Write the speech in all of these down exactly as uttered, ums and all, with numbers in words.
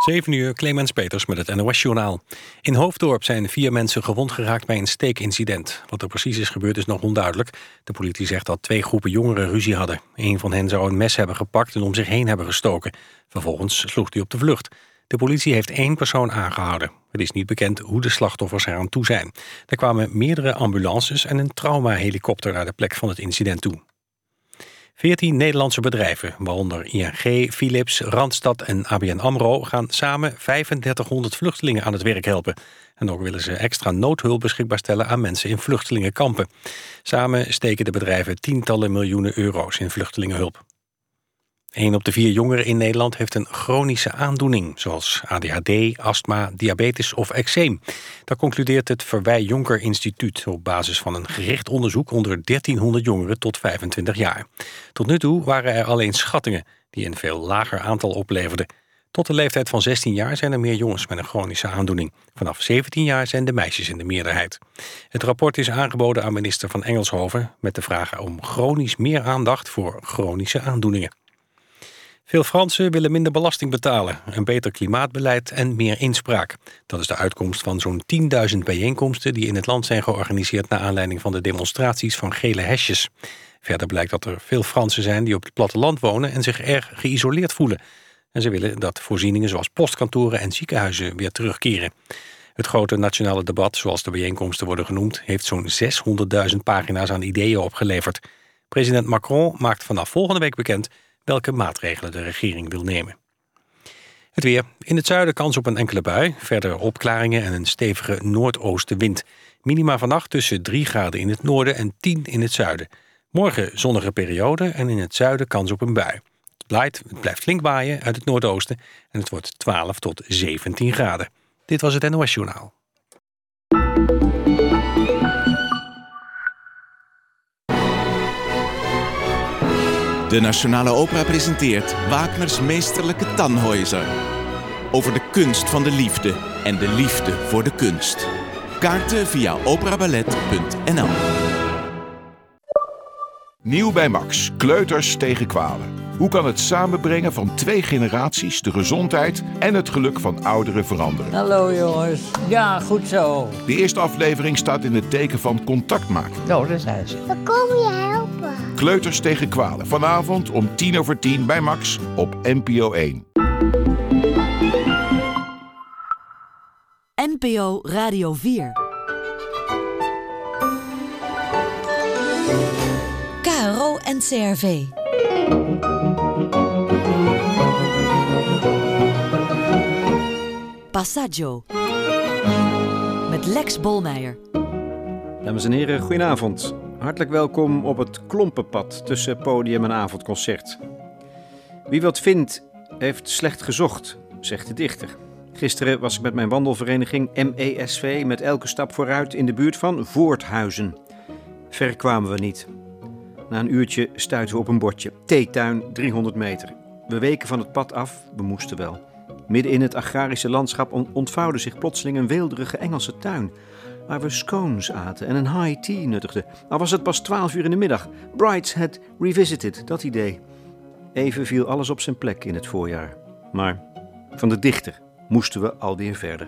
zeven uur, Clemens Peters met het N O S-journaal. In Hoofddorp zijn vier mensen gewond geraakt bij een steekincident. Wat er precies is gebeurd is nog onduidelijk. De politie zegt dat twee groepen jongeren ruzie hadden. Een van hen zou een mes hebben gepakt en om zich heen hebben gestoken. Vervolgens sloeg hij op de vlucht. De politie heeft één persoon aangehouden. Het is niet bekend hoe de slachtoffers eraan toe zijn. Er kwamen meerdere ambulances en een traumahelikopter naar de plek van het incident toe. Veertien Nederlandse bedrijven, waaronder I N G, Philips, Randstad en A B N AMRO... gaan samen vijfendertighonderd vluchtelingen aan het werk helpen. En ook willen ze extra noodhulp beschikbaar stellen aan mensen in vluchtelingenkampen. Samen steken de bedrijven tientallen miljoenen euro's in vluchtelingenhulp. Een op de vier jongeren in Nederland heeft een chronische aandoening, zoals A D H D, astma, diabetes of eczeem. Dat concludeert het Verwij Jonker Instituut op basis van een gericht onderzoek onder dertienhonderd jongeren tot vijfentwintig jaar. Tot nu toe waren er alleen schattingen die een veel lager aantal opleverden. Tot de leeftijd van zestien jaar zijn er meer jongens met een chronische aandoening. Vanaf zeventien jaar zijn de meisjes in de meerderheid. Het rapport is aangeboden aan minister van Engelshoven met de vraag om chronisch meer aandacht voor chronische aandoeningen. Veel Fransen willen minder belasting betalen, een beter klimaatbeleid en meer inspraak. Dat is de uitkomst van zo'n tienduizend bijeenkomsten die in het land zijn georganiseerd naar aanleiding van de demonstraties van gele hesjes. Verder blijkt dat er veel Fransen zijn die op het platteland wonen en zich erg geïsoleerd voelen. En ze willen dat voorzieningen zoals postkantoren en ziekenhuizen weer terugkeren. Het grote nationale debat, zoals de bijeenkomsten worden genoemd, heeft zo'n zeshonderdduizend pagina's aan ideeën opgeleverd. President Macron maakt vanaf volgende week bekend welke maatregelen de regering wil nemen. Het weer. In het zuiden kans op een enkele bui. Verder opklaringen en een stevige noordoostenwind. Minima vannacht tussen drie graden in het noorden en tien in het zuiden. Morgen zonnige periode en in het zuiden kans op een bui. Het blijft, het blijft flink waaien uit het noordoosten en het wordt twaalf tot zeventien graden. Dit was het N O S-journaal. De Nationale Opera presenteert Wagners meesterlijke Tannhäuser. Over de kunst van de liefde en de liefde voor de kunst. Kaarten via operaballet punt n l. Nieuw bij Max. Kleuters tegen kwalen. Hoe kan het samenbrengen van twee generaties de gezondheid en het geluk van ouderen veranderen? Hallo jongens. Ja, goed zo. De eerste aflevering staat in het teken van contact maken. Nou, daar zijn ze. We komen je helpen. Kleuters tegen kwalen. Vanavond om tien over tien bij Max op N P O één. N P O Radio vier. K R O en C R V. Passaggio. Met Lex Bolmeijer. Dames en heren, goedenavond. Hartelijk welkom op het klompenpad tussen podium en avondconcert. Wie wat vindt, heeft slecht gezocht, zegt de dichter. Gisteren was ik met mijn wandelvereniging M E S V met elke stap vooruit in de buurt van Voorthuizen. Ver kwamen we niet. Na een uurtje stuiten we op een bordje. Theetuin, driehonderd meter. We weken van het pad af, we moesten wel. Midden in het agrarische landschap ontvouwde zich plotseling een weelderige Engelse tuin, waar we scones aten en een high tea nuttigden. Al was het pas twaalf uur in de middag. Brideshead Revisited, dat idee. Even viel alles op zijn plek in het voorjaar. Maar van de dichter moesten we alweer verder.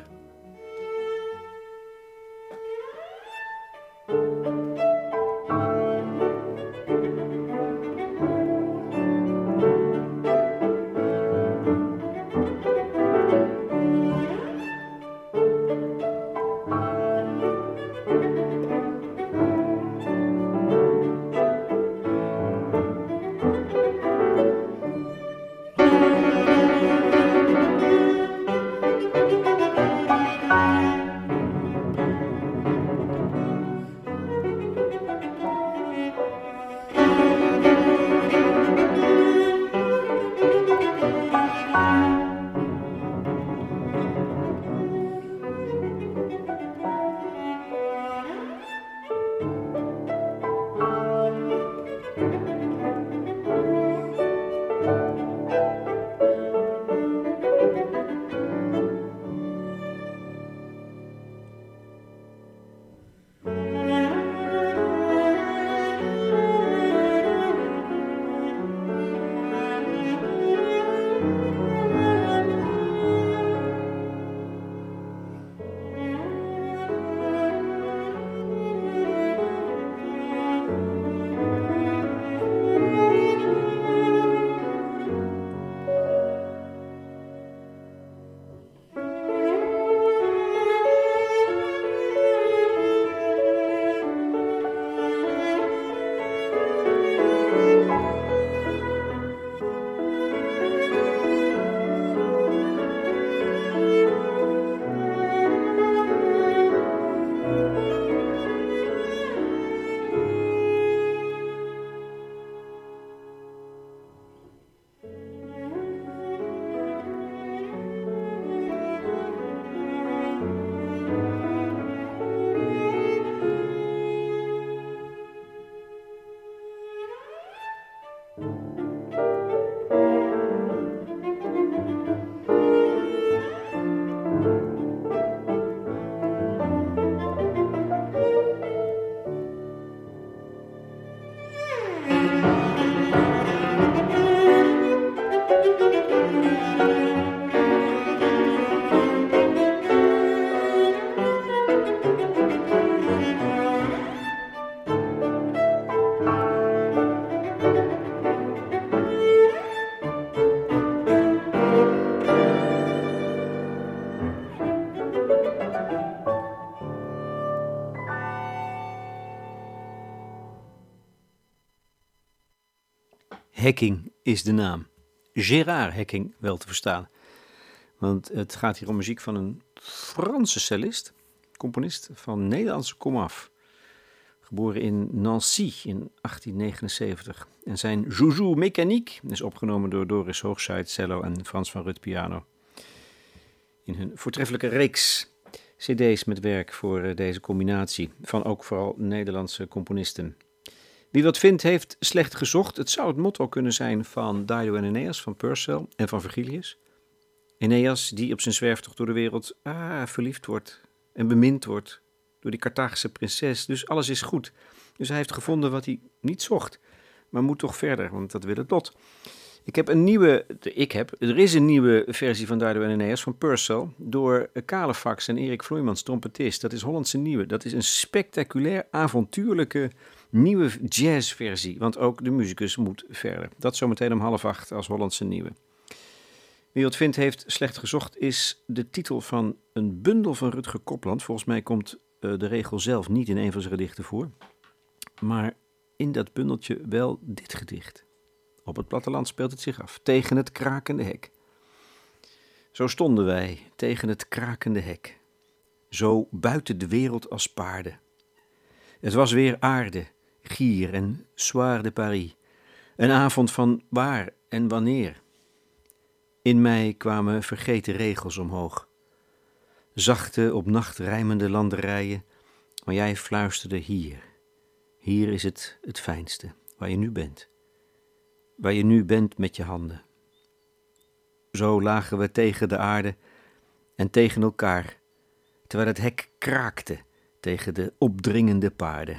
Hekking is de naam. Gérard Hekking wel te verstaan. Want het gaat hier om muziek van een Franse cellist, componist van Nederlandse komaf. Geboren in Nancy in achttien negenenzeventig. En zijn Joujou Mécanique is opgenomen door Doris Hoogzuid cello en Frans van Rut piano. In hun voortreffelijke reeks cd's met werk voor deze combinatie van ook vooral Nederlandse componisten. Wie wat vindt, heeft slecht gezocht. Het zou het motto kunnen zijn van Dido en Aeneas, van Purcell en van Virgilius. Aeneas die op zijn zwerftocht door de wereld ah, verliefd wordt en bemind wordt door die Carthagische prinses. Dus alles is goed. Dus hij heeft gevonden wat hij niet zocht, maar moet toch verder, want dat wil het lot. Ik heb een nieuwe, ik heb, er is een nieuwe versie van Dido en Aeneas van Purcell door Kalefax en Erik Vloeimans, trompetist. Dat is Hollandse Nieuwe. Dat is een spectaculair, avontuurlijke nieuwe jazzversie, want ook de muzikus moet verder. Dat zometeen om half acht als Hollandse Nieuwe. Wie wat vindt, heeft slecht gezocht, is de titel van een bundel van Rutger Kopland. Volgens mij komt uh, de regel zelf niet in een van zijn gedichten voor, maar in dat bundeltje wel dit gedicht. Op het platteland speelt het zich af, tegen het krakende hek. Zo stonden wij tegen het krakende hek, zo buiten de wereld als paarden. Het was weer aarde, gier en soir de Paris, een avond van waar en wanneer. In mij kwamen vergeten regels omhoog, zachte op nacht rijmende landerijen, maar jij fluisterde hier. Hier is het het fijnste, waar je nu bent. Waar je nu bent met je handen. Zo lagen we tegen de aarde en tegen elkaar, terwijl het hek kraakte tegen de opdringende paarden.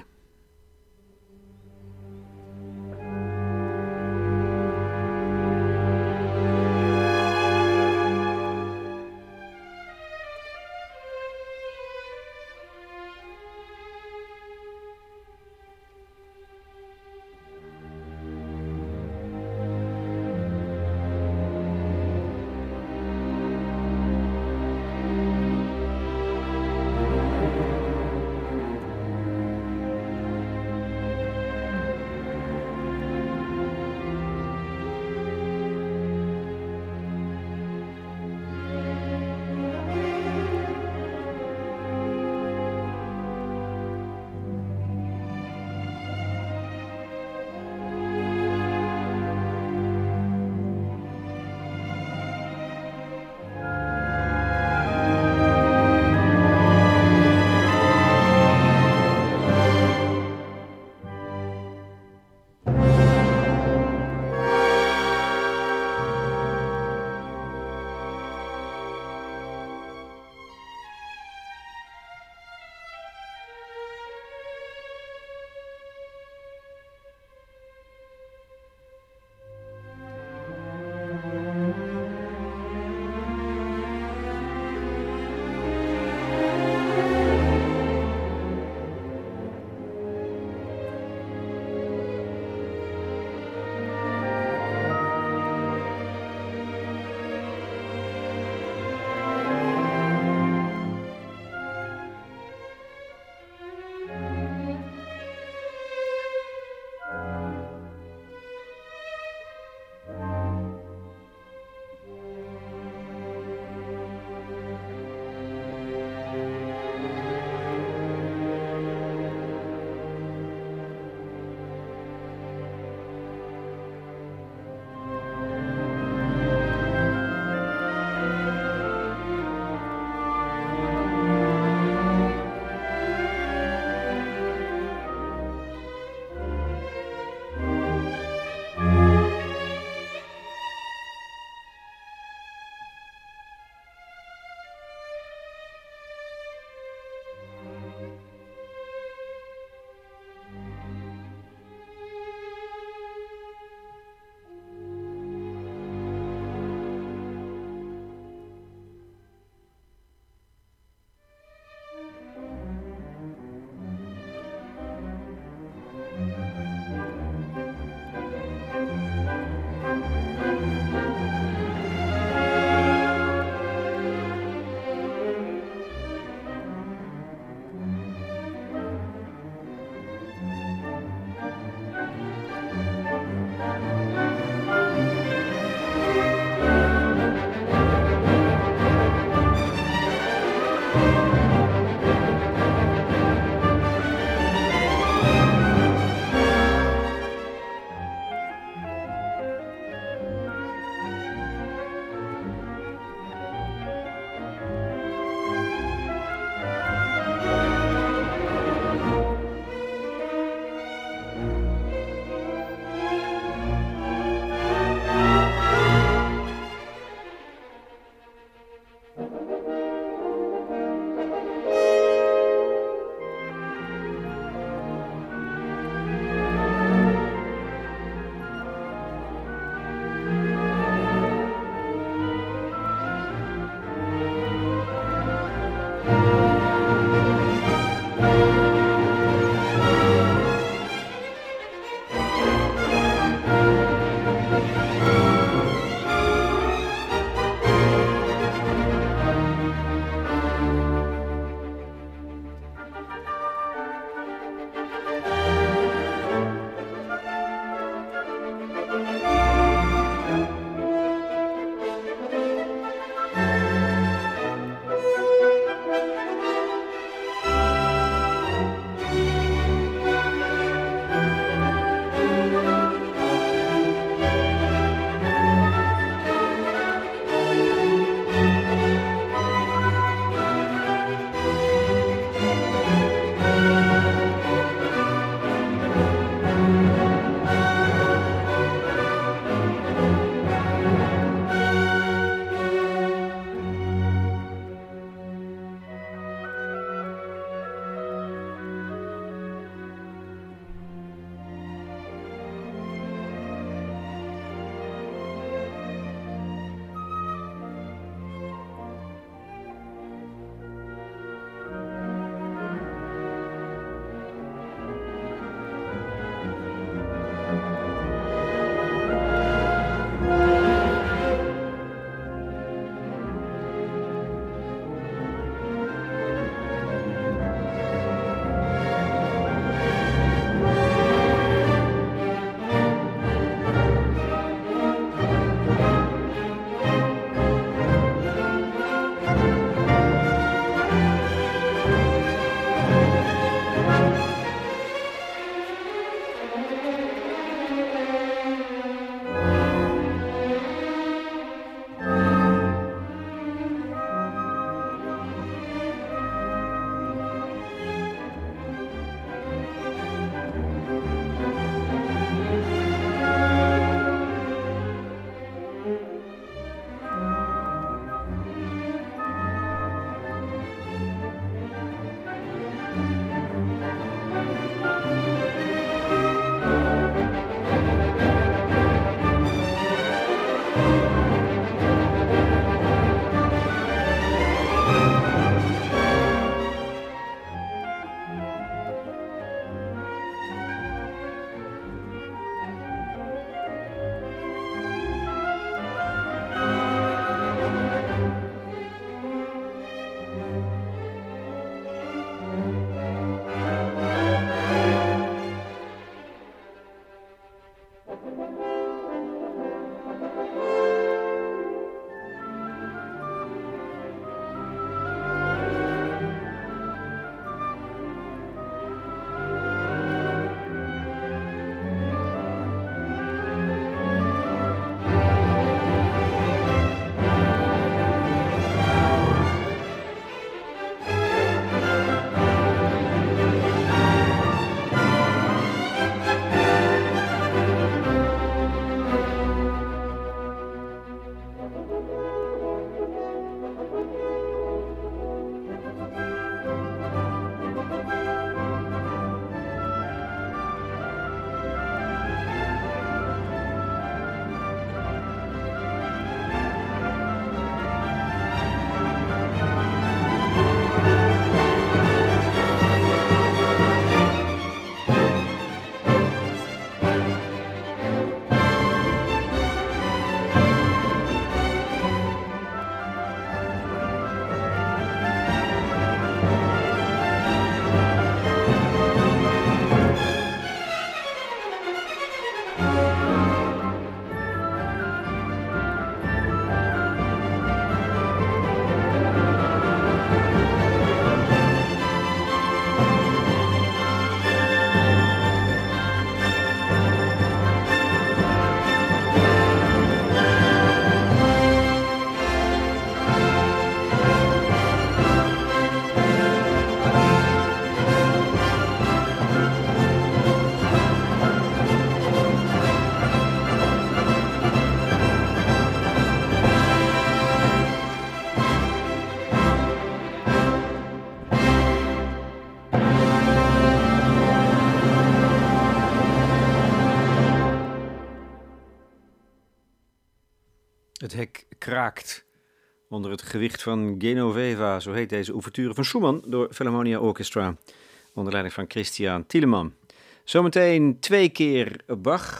hek kraakt onder het gewicht van Genoveva, zo heet deze ouverture van Schumann door Philharmonia Orchestra, onder leiding van Christian Thielemann. Zometeen twee keer Bach.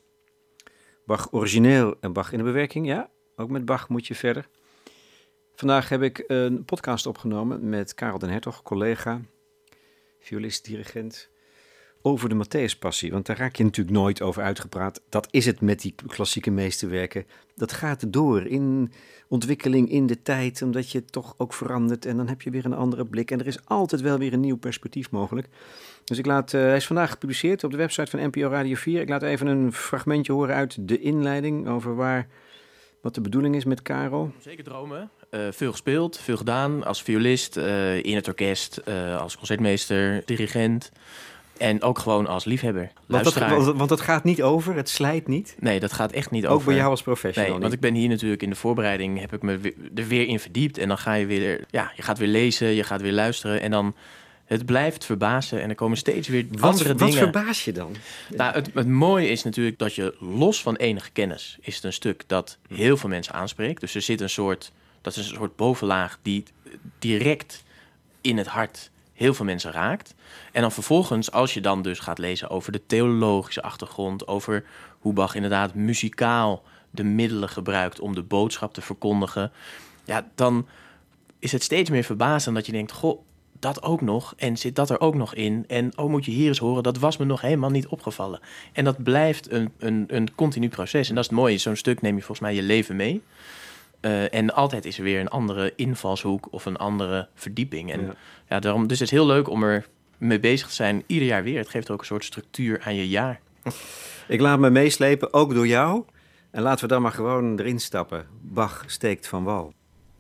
Bach origineel en Bach in de bewerking, ja, ook met Bach moet je verder. Vandaag heb ik een podcast opgenomen met Karel den Hertog, collega, violist, dirigent, over de Matthäuspassie. Want daar raak je natuurlijk nooit over uitgepraat. Dat is het met die klassieke meesterwerken. Dat gaat door in ontwikkeling in de tijd, omdat je toch ook verandert. En dan heb je weer een andere blik. En er is altijd wel weer een nieuw perspectief mogelijk. Dus ik laat, uh, hij is vandaag gepubliceerd op de website van N P O Radio vier. Ik laat even een fragmentje horen uit de inleiding over waar, wat de bedoeling is met Karel. Zeker dromen. Uh, veel gespeeld, veel gedaan. Als violist, uh, in het orkest, uh, als concertmeester, dirigent. En ook gewoon als liefhebber, luisteraar. Want dat, want dat gaat niet over, het slijt niet? Nee, dat gaat echt niet ook over. Ook bij jou als professional Nee, niet? want ik ben hier natuurlijk in de voorbereiding, heb ik me weer, er weer in verdiept. En dan ga je weer, ja, je gaat weer lezen, je gaat weer luisteren. En dan, het blijft verbazen en er komen steeds weer wat, andere wat dingen. Wat verbaas je dan? Nou, het, het mooie is natuurlijk dat je los van enige kennis, is het een stuk dat heel veel mensen aanspreekt. Dus er zit een soort, dat is een soort bovenlaag die direct in het hart heel veel mensen raakt. En dan vervolgens, als je dan dus gaat lezen over de theologische achtergrond, over hoe Bach inderdaad muzikaal de middelen gebruikt om de boodschap te verkondigen, ja, dan is het steeds meer verbazend dat je denkt, goh, dat ook nog, en zit dat er ook nog in? En oh, moet je hier eens horen, dat was me nog helemaal niet opgevallen. En dat blijft een, een, een continu proces. En dat is het mooie, zo'n stuk neem je volgens mij je leven mee. Uh, en altijd is er weer een andere invalshoek of een andere verdieping. En ja. Ja, daarom, dus het is heel leuk om er mee bezig te zijn, ieder jaar weer. Het geeft ook een soort structuur aan je jaar. Ik laat me meeslepen, ook door jou. En laten we dan maar gewoon erin stappen. Bach steekt van wal.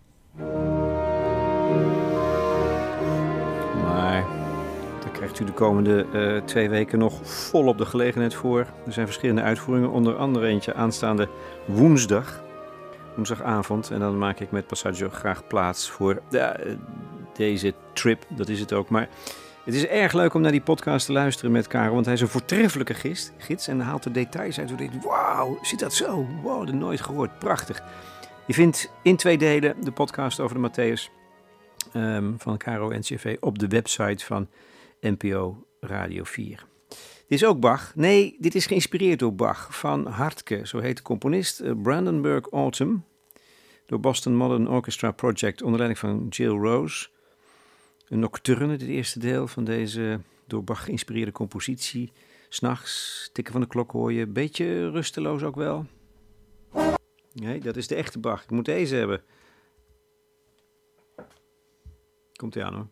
Maar daar krijgt u de komende uh, twee weken nog volop de gelegenheid voor. Er zijn verschillende uitvoeringen, onder andere eentje aanstaande woensdag. Woensdagavond. En dan maak ik met Passaggio graag plaats voor ja, deze trip. Dat is het ook. Maar het is erg leuk om naar die podcast te luisteren met Karel. Want hij is een voortreffelijke gids. gids en haalt er details uit. Waar je denkt, wauw, zit dat zo? Wow, dat nooit gehoord. Prachtig. Je vindt in twee delen de podcast over de Matthäus um, van K R O N C R V op de website van N P O Radio vier. Dit is ook Bach. Nee, dit is geïnspireerd door Bach van Hartke, zo heet de componist. Uh, Brandenburg Autumn, door Boston Modern Orchestra Project onder leiding van Jill Rose. Een nocturne, dit eerste deel van deze door Bach geïnspireerde compositie. 'S Nachts, tikken van de klok hoor je, beetje rusteloos ook wel. Nee, dat is de echte Bach. Ik moet deze hebben. Komt ie aan hoor.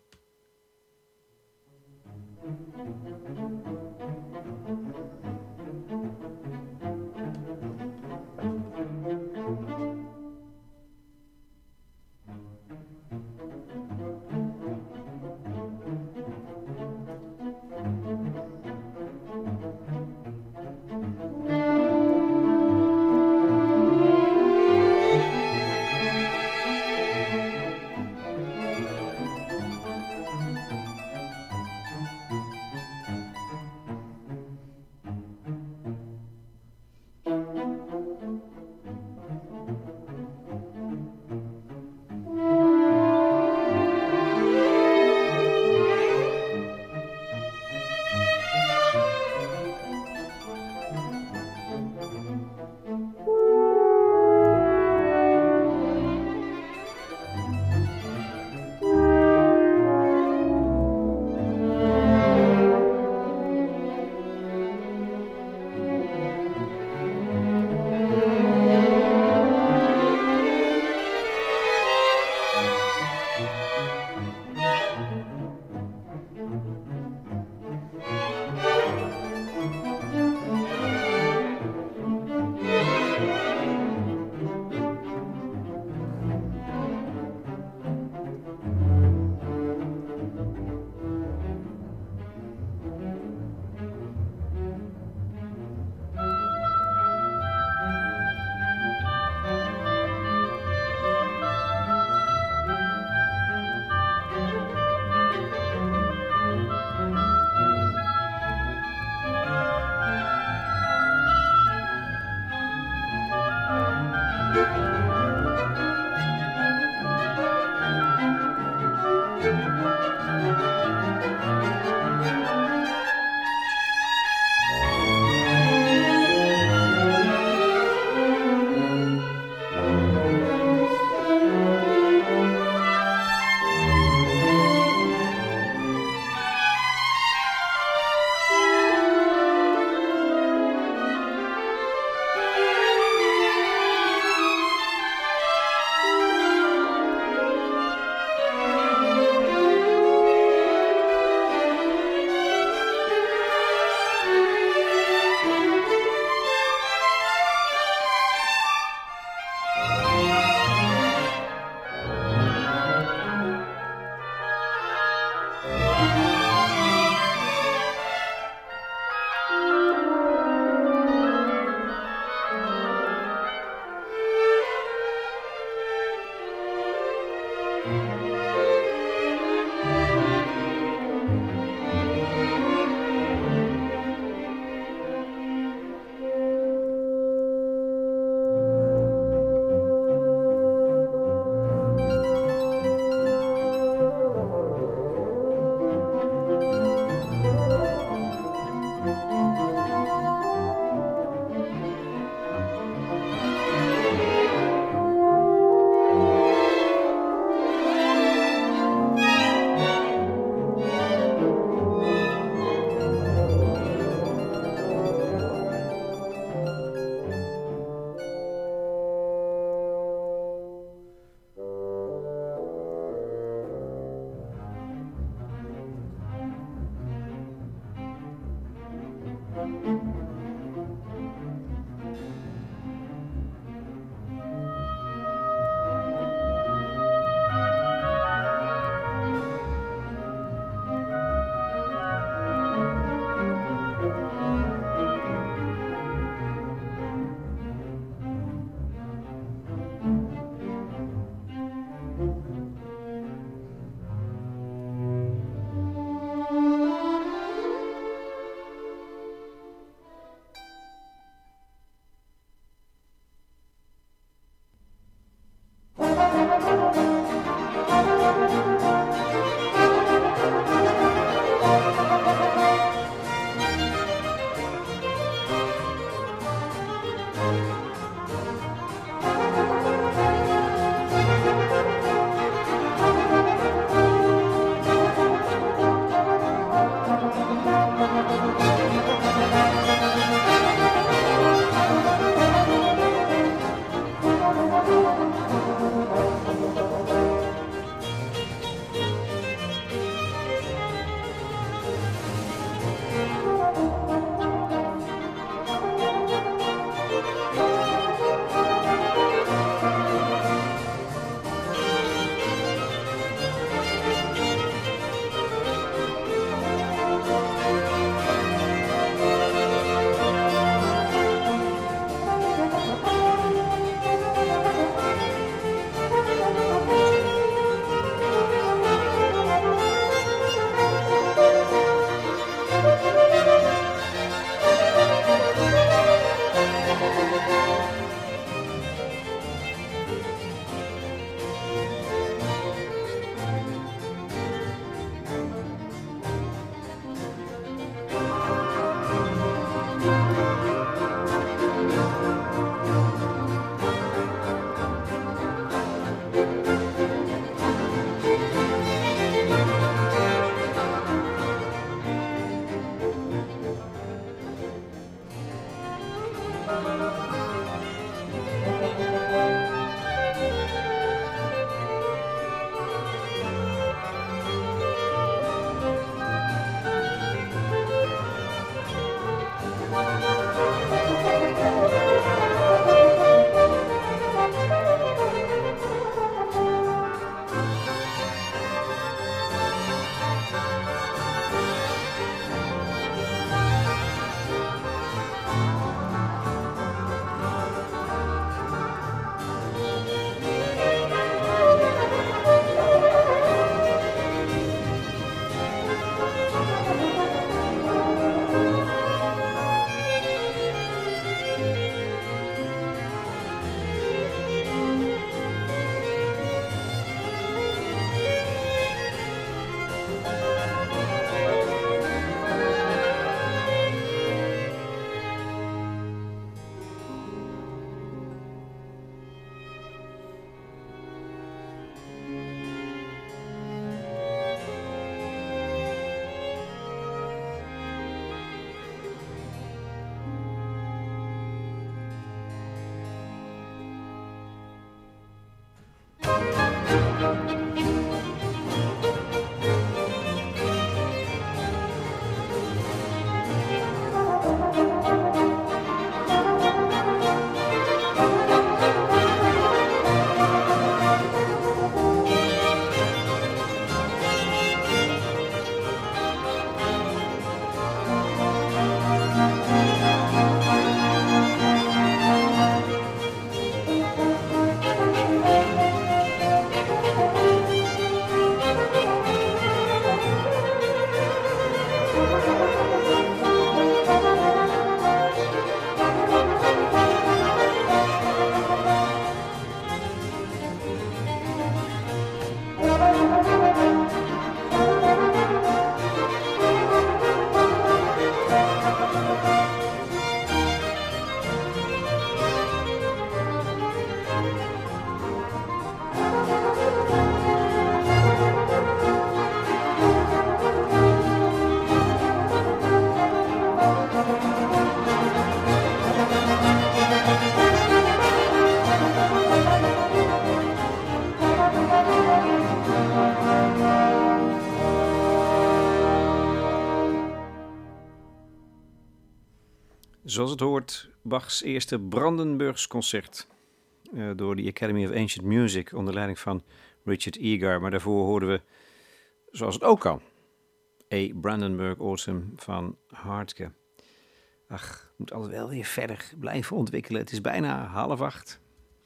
zoals het hoort, Bachs eerste Brandenburgs concert uh, door de Academy of Ancient Music onder leiding van Richard Egar. Maar daarvoor hoorden we, zoals het ook kan, A Brandenburg Autumn van Hartke. Ach, moet altijd wel weer verder blijven ontwikkelen. Het is bijna half acht.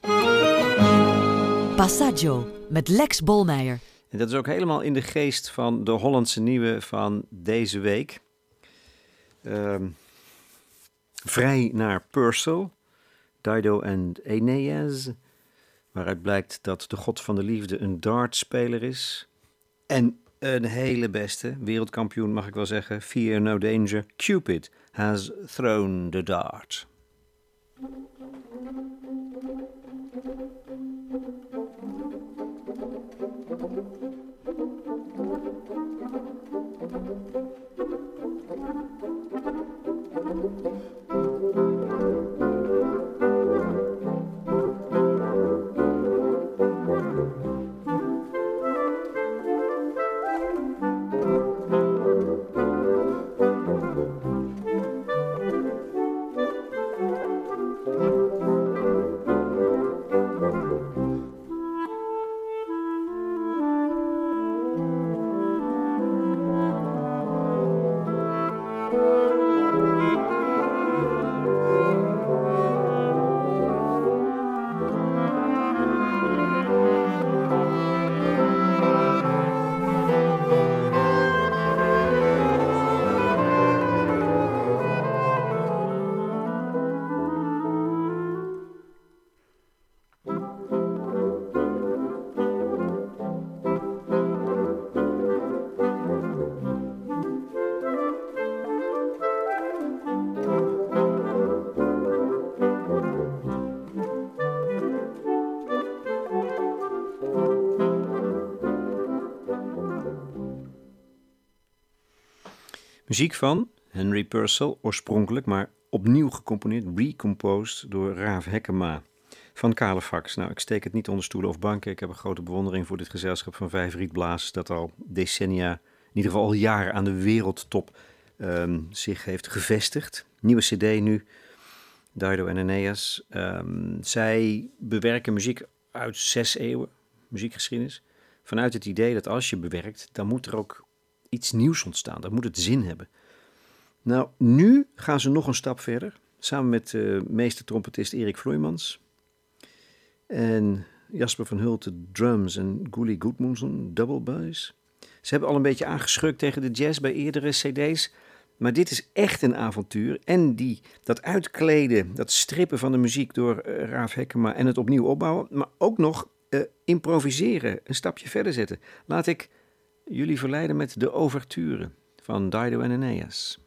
Passaggio met Lex Bolmeijer. En dat is ook helemaal in de geest van de Hollandse nieuwe van deze week. Um, vrij naar Purcell, Dido en Aeneas, waaruit blijkt dat de god van de liefde een dartspeler is. En een hele beste, wereldkampioen mag ik wel zeggen, Fear No Danger, Cupid has thrown the dart. Muziek van Henry Purcell, oorspronkelijk, maar opnieuw gecomponeerd, recomposed door Raaf Hekkema van Kalefax. Nou, ik steek het niet onder stoelen of banken. Ik heb een grote bewondering voor dit gezelschap van vijf rietblazers dat al decennia, in ieder geval al jaren aan de wereldtop um, zich heeft gevestigd. Nieuwe cd nu, Dido en Aeneas. Um, zij bewerken muziek uit zes eeuwen, muziekgeschiedenis, vanuit het idee dat als je bewerkt, dan moet er ook iets nieuws ontstaan. Dan moet het zin hebben. Nou, nu gaan ze nog een stap verder. Samen met uh, meester-trompetist Erik Vloeimans. En Jasper van Hulten drums en Gulli Gudmundsson double bass. Ze hebben al een beetje aangeschurkt tegen de jazz bij eerdere cd's. Maar dit is echt een avontuur. En die, dat uitkleden, dat strippen van de muziek door uh, Raaf Hekkema en het opnieuw opbouwen. Maar ook nog uh, improviseren, een stapje verder zetten. Laat ik jullie verleiden met de ouverture van Dido en Aeneas.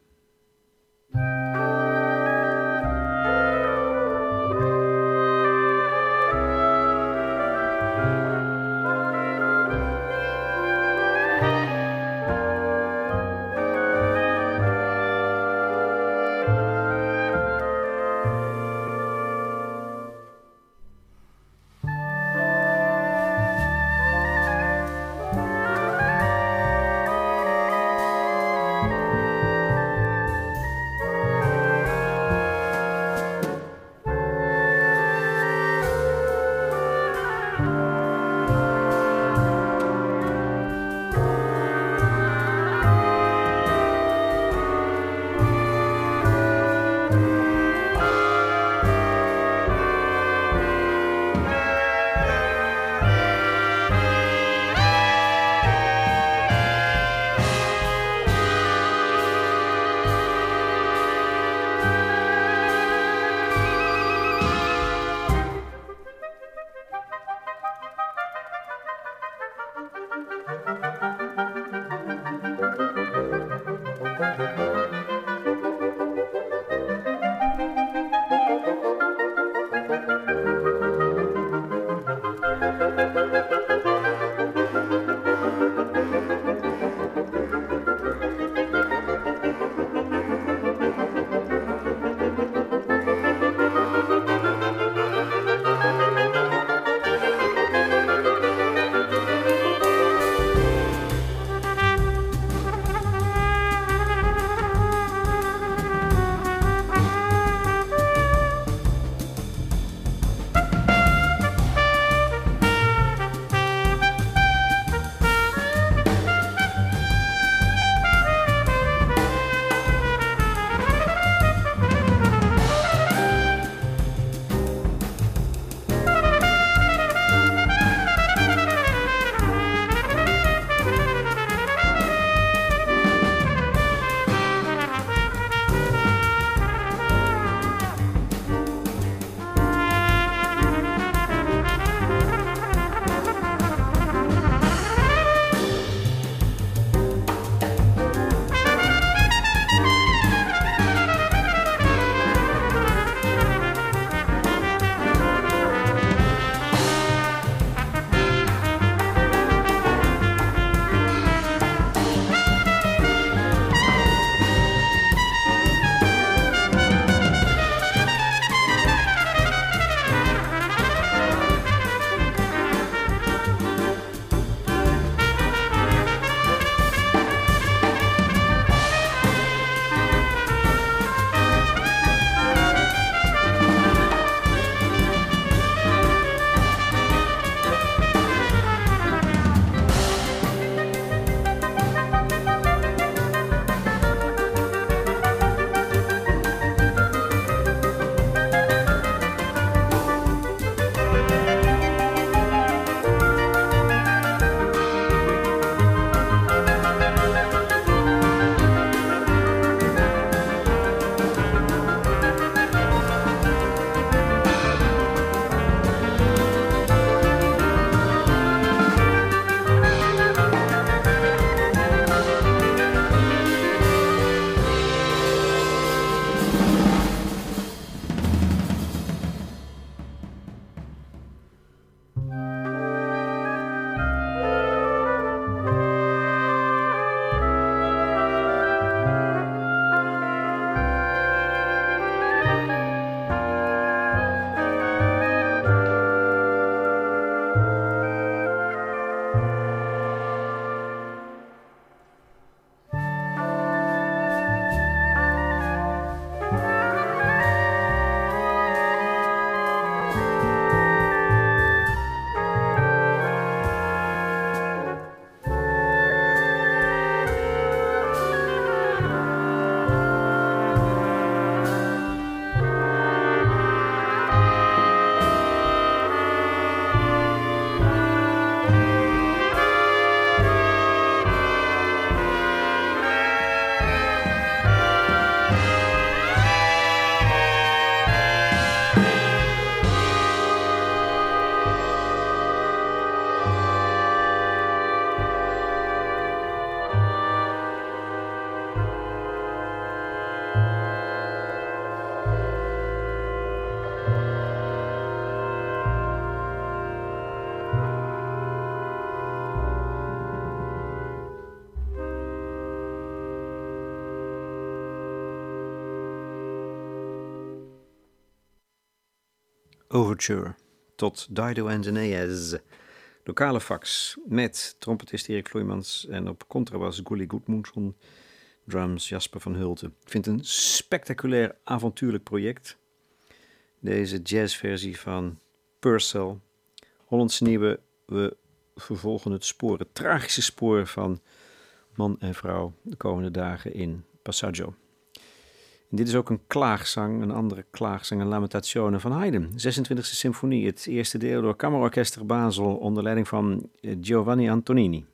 Overture tot Dido and Aeneas. Lokale fax met trompetist Erik Vloeimans en op contrabas Gulli Gudmundsson, drums Jasper van Hulten. Ik vind het een spectaculair avontuurlijk project. Deze jazzversie van Purcell, Hollandse Nieuwe. We vervolgen het spoor, het tragische spoor van man en vrouw de komende dagen in Passaggio. En dit is ook een klaagzang, een andere klaagzang, een Lamentazione van Haydn. zesentwintigste symfonie, het eerste deel door Kammerorkester Basel onder leiding van Giovanni Antonini.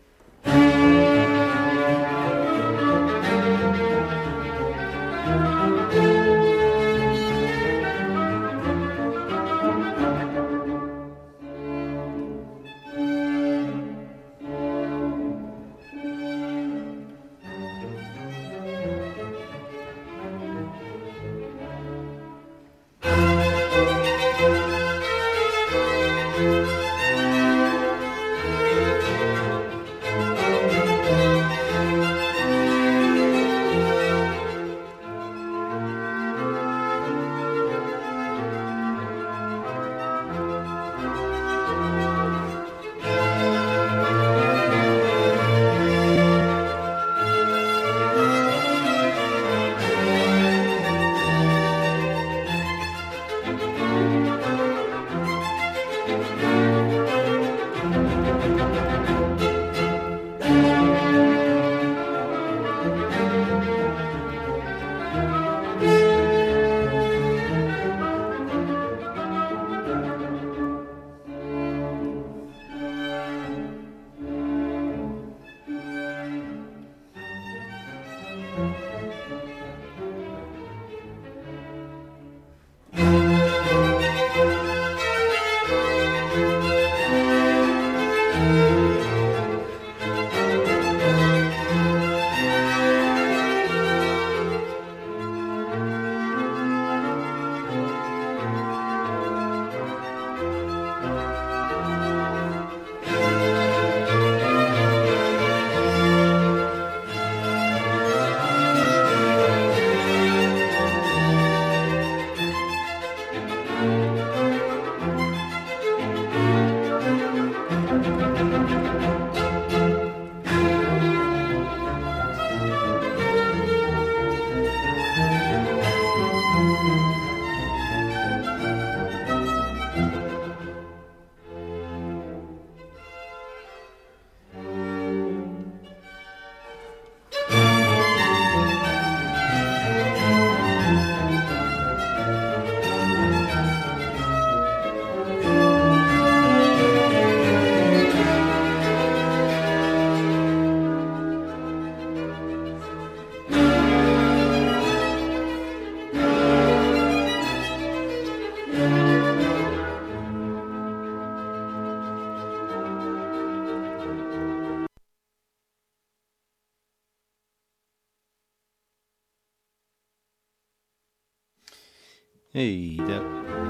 Hey, de...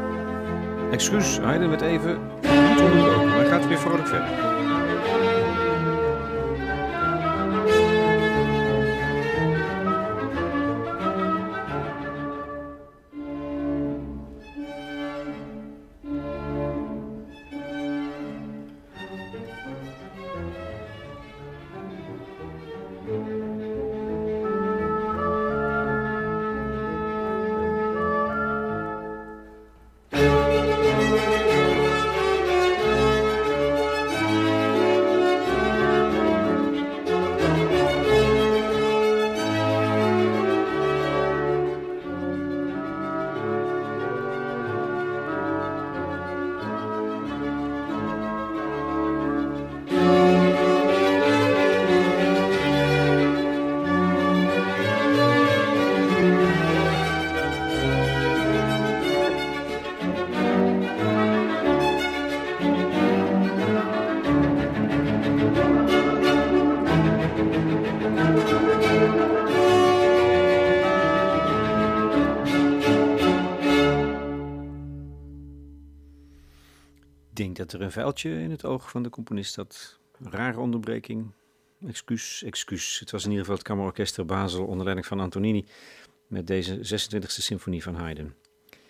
excuus, Haydn werd even niet onderbroken, maar hij gaat weer vrolijk verder. Ik denk dat er een vuiltje in het oog van de componist had. Rare onderbreking. Excuus, excuus. Het was in ieder geval het Kammerorkester Basel onder leiding van Antonini met deze zesentwintigste symfonie van Haydn.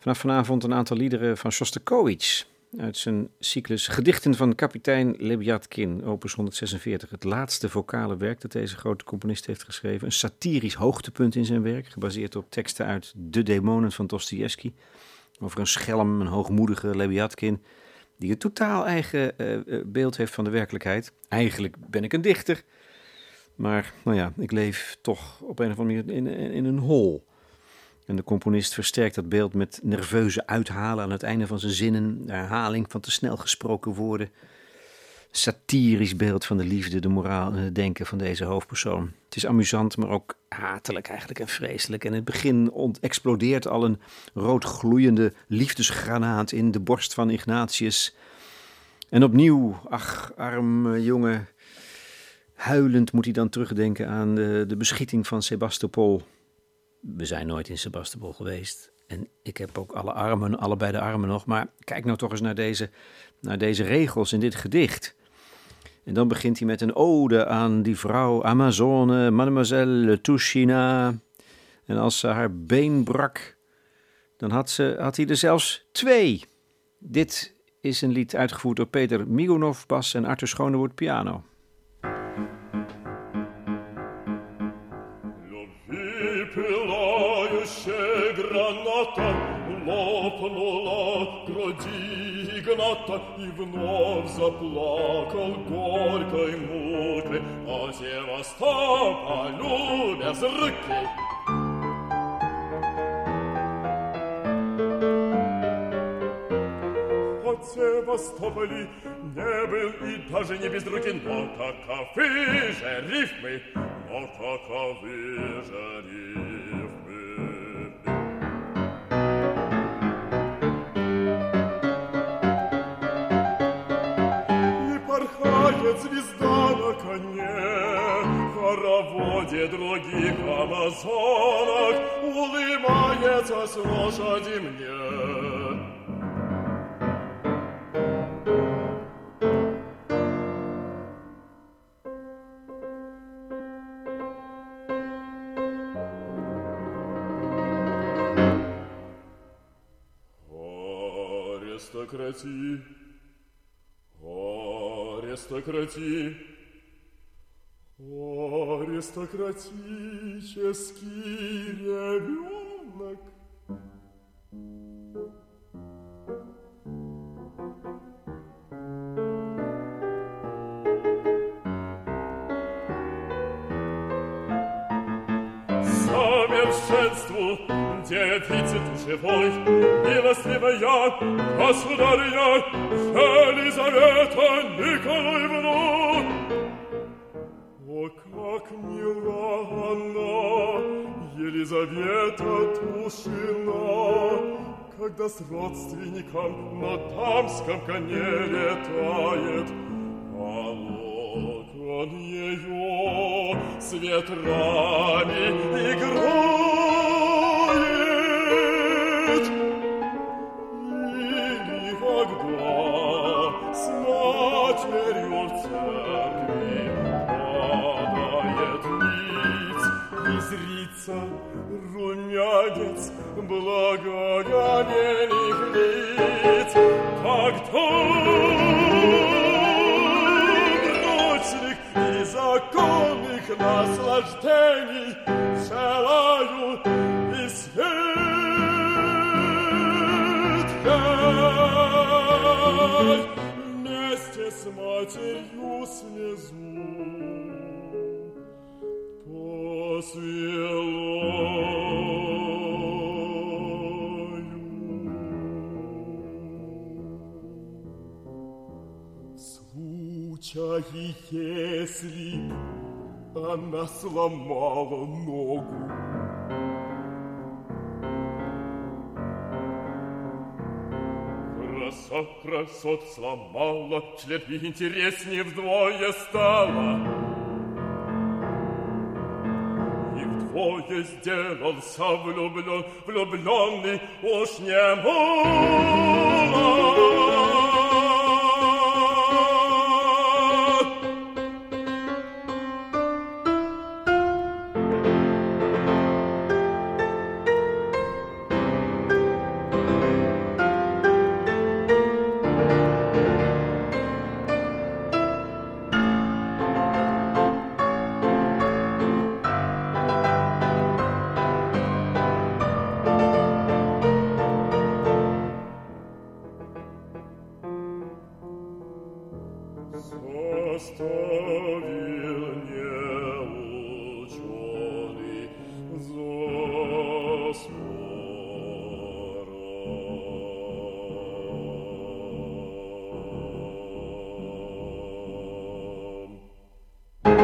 Vanaf vanavond een aantal liederen van Shostakovich uit zijn cyclus Gedichten van kapitein Lebyadkin, opus honderdzesenveertig. Het laatste vocale werk dat deze grote componist heeft geschreven. Een satirisch hoogtepunt in zijn werk, gebaseerd op teksten uit De Demonen van Dostojevski. Over een schelm, een hoogmoedige Lebyadkin, die een totaal eigen uh, beeld heeft van de werkelijkheid. Eigenlijk ben ik een dichter, maar nou ja, ik leef toch op een of andere manier in, in, in een hol. En de componist versterkt dat beeld met nerveuze uithalen aan het einde van zijn zinnen, de herhaling van te snel gesproken woorden. Satirisch beeld van de liefde, de moraal en het denken van deze hoofdpersoon. Het is amusant, maar ook hatelijk eigenlijk en vreselijk. En in het begin ont- explodeert al een roodgloeiende liefdesgranaat in de borst van Ignatius. En opnieuw, ach, arme jongen, huilend moet hij dan terugdenken aan de, de beschieting van Sebastopol. We zijn nooit in Sebastopol geweest. En ik heb ook alle armen, allebei de armen nog. Maar kijk nou toch eens naar deze, naar deze regels in dit gedicht. En dan begint hij met een ode aan die vrouw Amazone, Mademoiselle Touchina. En als ze haar been brak, dan had, ze, had hij er zelfs twee. Dit is een lied uitgevoerd door Peter Migonov, bas en Arthur Schonewoord, piano. Граната лопнула груди Игната, и вновь заплакал горькой мукой о Севастополю без руки. От Севастополя не был и даже не без руки, но таковы же рифмы, но таковы же рифмы. Звезда на коне, в хороводе других амазонок, улыбается с лошади мне. Аристократия, аристократия, аристократический ребенок. Совершенству девицы душевой, милостивая государыня Елизавета Николаевна. О, как мила она, Елизавета Тушина, когда с родственником на дамском коне летает, а локон ее с ветрами играет. Или когда с матерью в церкви падает ниц, и зрится румянец благоговейных лиц, тогда брачных и законных наслаждений желаю и свет хай вместе с матерью слезу посвелаю. Случай, если она сломала ногу, красот, красот сломала, член интереснее вдвое стало, и вдвое сделался влюблен, влюбленный уж не молод. Составил неученый за спором.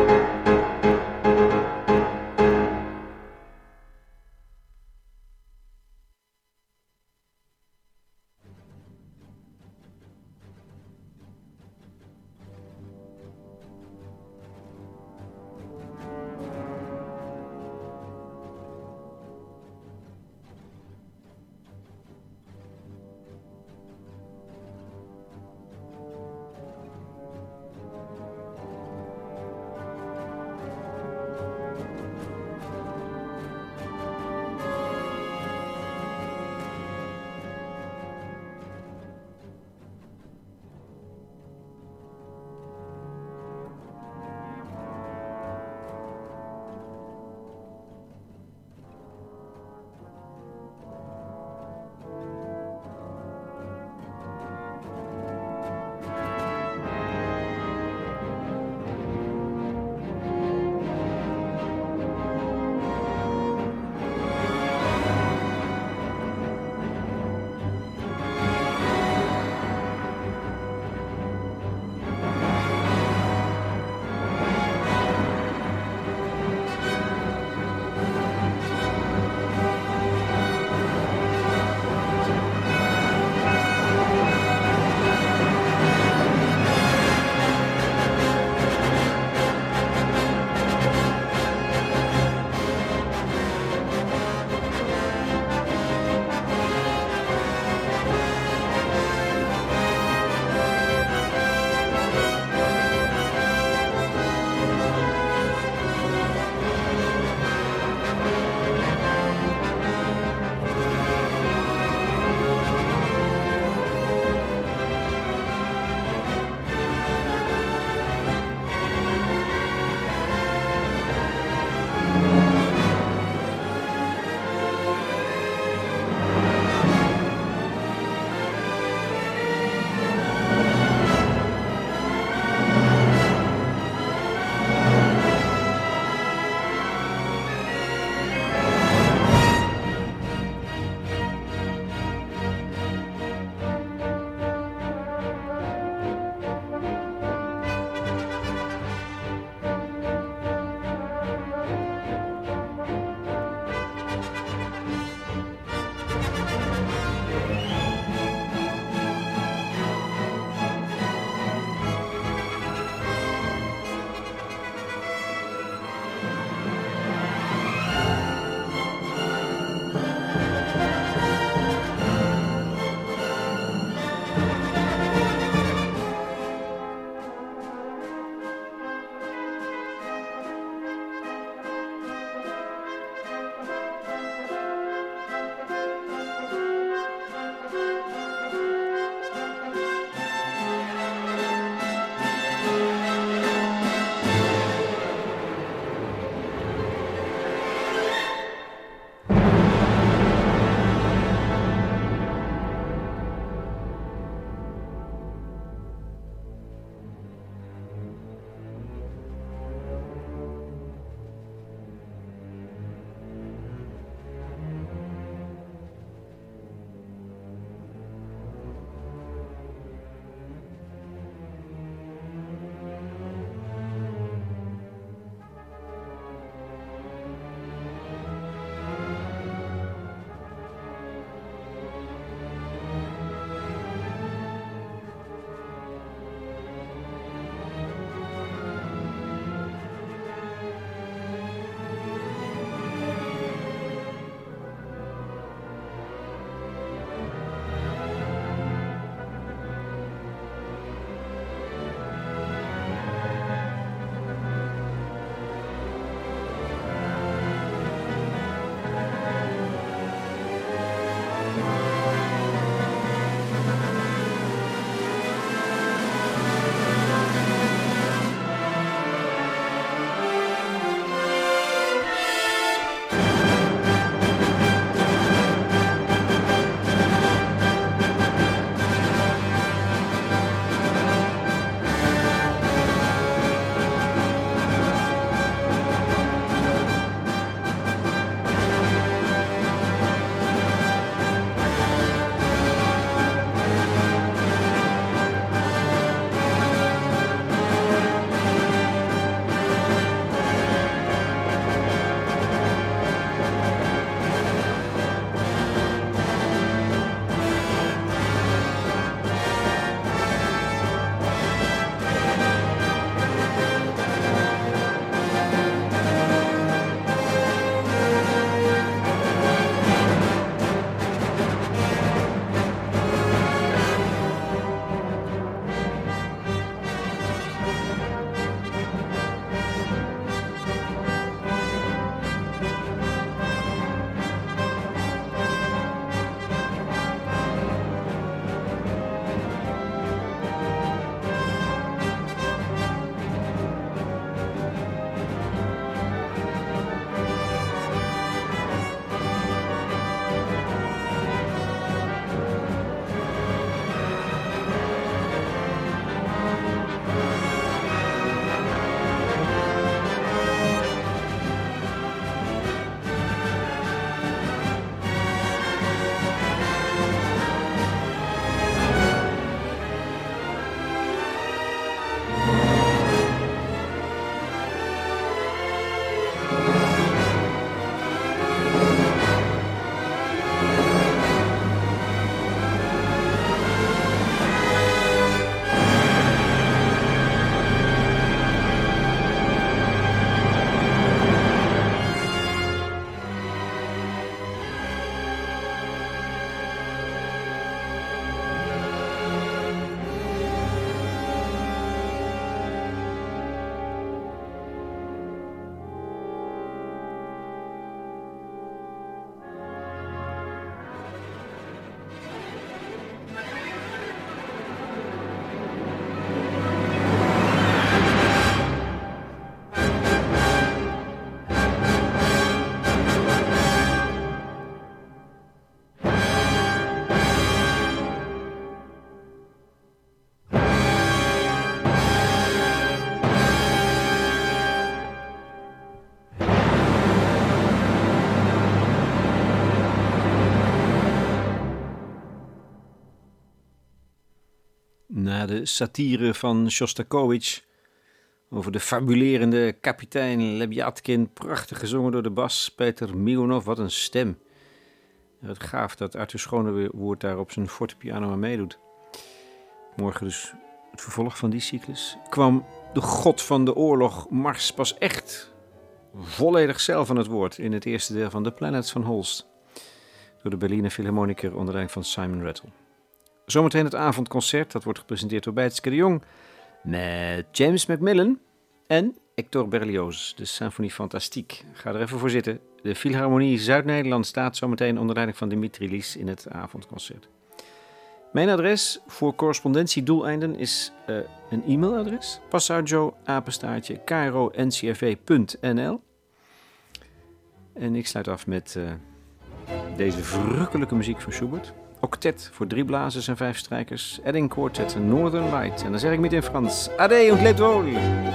de satire van Shostakovich over de fabulerende kapitein Lebyadkin, prachtig gezongen door de bas Peter Migonov. Wat een stem. Het gaaf dat Arthur Schonewoerd daar op zijn fortepiano aan meedoet. Morgen dus het vervolg van die cyclus. Kwam de god van de oorlog Mars pas echt volledig zelf aan het woord in het eerste deel van The Planets van Holst, door de Berliner Philharmoniker onder leiding van Simon Rattle. Zometeen het avondconcert, dat wordt gepresenteerd door Bijtske de Jong, met James Macmillan en Hector Berlioz, de Symphonie Fantastique. Ga er even voor zitten. De Philharmonie Zuid-Nederland staat zometeen onder leiding van Dimitri Lies in het avondconcert. Mijn adres voor correspondentiedoeleinden is uh, een e-mailadres. passaggio apenstaartje k r o n c r v punt n l. En ik sluit af met uh, deze verrukkelijke muziek van Schubert. Octet voor drie blazers en vijf strijkers. Edding Quartet, Northern Light. En dan zeg ik met in Frans. Adé und lebt wohl.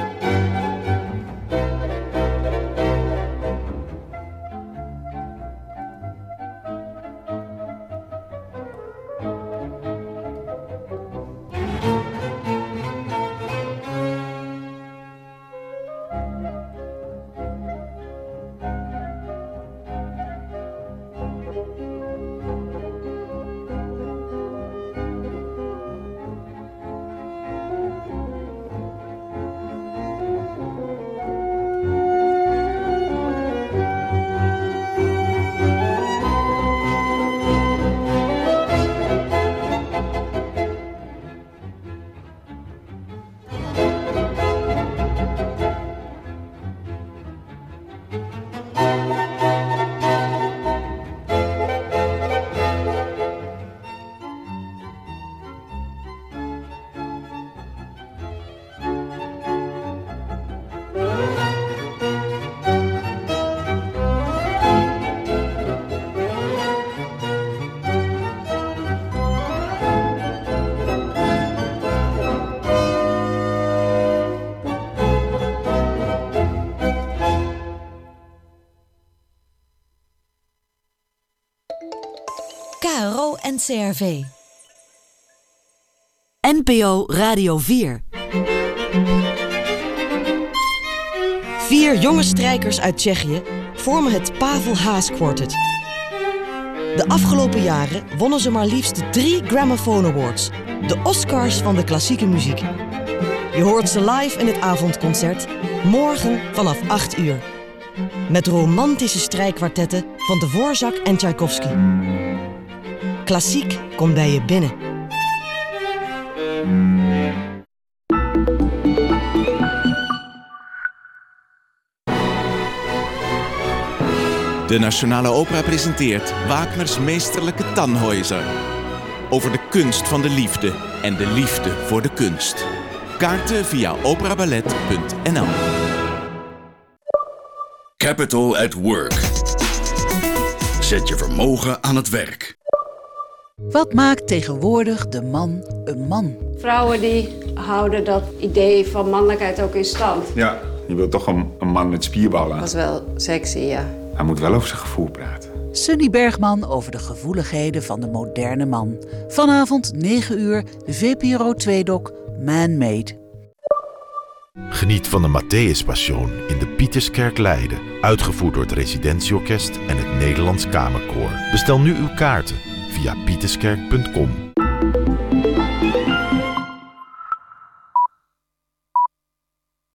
K R O N C R V. N P O Radio vier. Vier jonge strijkers uit Tsjechië vormen het Pavel Haas Quartet. De afgelopen jaren wonnen ze maar liefst drie Gramophone Awards, de Oscars van de klassieke muziek. Je hoort ze live in het avondconcert, morgen vanaf acht uur. Met romantische strijkkwartetten van Dvorak en Tchaikovsky. Klassiek komt bij je binnen. De Nationale Opera presenteert Wagners meesterlijke Tannhäuser. Over de kunst van de liefde en de liefde voor de kunst. Kaarten via operaballet punt n l. Capital at Work. Zet je vermogen aan het werk. Wat maakt tegenwoordig de man een man? Vrouwen die houden dat idee van mannelijkheid ook in stand. Ja, je wilt toch een, een man met spierballen. Dat is wel sexy, ja. Hij moet wel over zijn gevoel praten. Sunny Bergman over de gevoeligheden van de moderne man. Vanavond negen uur, V P R O twee-doc Man-Made. Geniet van de Matthäus Passion in de Pieterskerk Leiden. Uitgevoerd door het Residentieorkest en het Nederlands Kamerkoor. Bestel nu uw kaarten via pieterskerk punt com.